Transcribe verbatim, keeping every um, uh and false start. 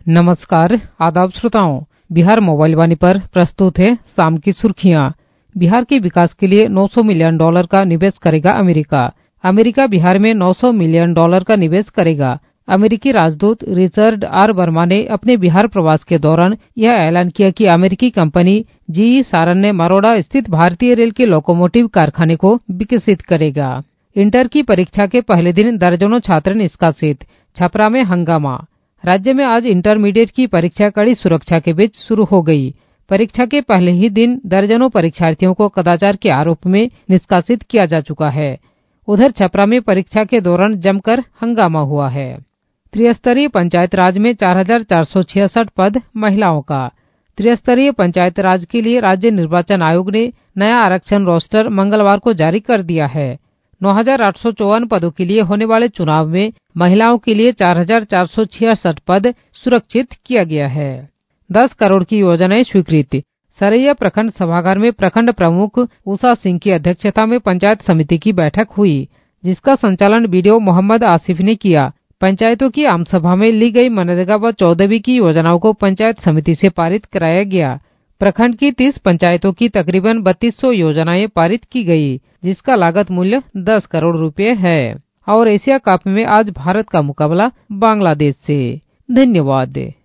नमस्कार, आदाब श्रोताओं। बिहार मोबाइल वाणी पर प्रस्तुत है शाम की सुर्खियां। बिहार के विकास के लिए नौ सौ मिलियन डॉलर का निवेश करेगा अमेरिका। अमेरिका बिहार में नौ सौ मिलियन डॉलर का निवेश करेगा। अमेरिकी राजदूत रिचर्ड आर वर्मा ने अपने बिहार प्रवास के दौरान यह ऐलान किया कि अमेरिकी कंपनी जीई सारन ने मरोड़ा स्थित भारतीय रेल के लोकोमोटिव कारखाने को विकसित करेगा। इंटर की परीक्षा के पहले दिन दर्जनों छात्र निष्कासित, छपरा में हंगामा। राज्य में आज इंटरमीडिएट की परीक्षा कड़ी सुरक्षा के बीच शुरू हो गई। परीक्षा के पहले ही दिन दर्जनों परीक्षार्थियों को कदाचार के आरोप में निष्कासित किया जा चुका है। उधर छपरा में परीक्षा के दौरान जमकर हंगामा हुआ है। त्रिस्तरीय पंचायत राज में चार हजार चार सौ छियासठ पद महिलाओं का। त्रिस्तरीय पंचायत राज के लिए राज्य निर्वाचन आयोग ने नया आरक्षण रोस्टर मंगलवार को जारी कर दिया है। नौ हजार आठ सौ चौवन पदों के लिए होने वाले चुनाव में महिलाओं के लिए चार हजार चार सौ छियासठ पद सुरक्षित किया गया है। दस करोड़ की योजनाएं स्वीकृत। सरैया प्रखंड सभागार में प्रखंड प्रमुख उषा सिंह की अध्यक्षता में पंचायत समिति की बैठक हुई, जिसका संचालन बीडीओ मोहम्मद आसिफ ने किया। पंचायतों की आम सभा में ली गई मनरेगा व चौदहवीं की योजनाओं को पंचायत समिति से पारित कराया गया। प्रखंड की तीस पंचायतों की तकरीबन बत्तीस सौ योजनाएं पारित की गई, जिसका लागत मूल्य दस करोड़ रुपए है। और एशिया कप में आज भारत का मुकाबला बांग्लादेश से। धन्यवाद।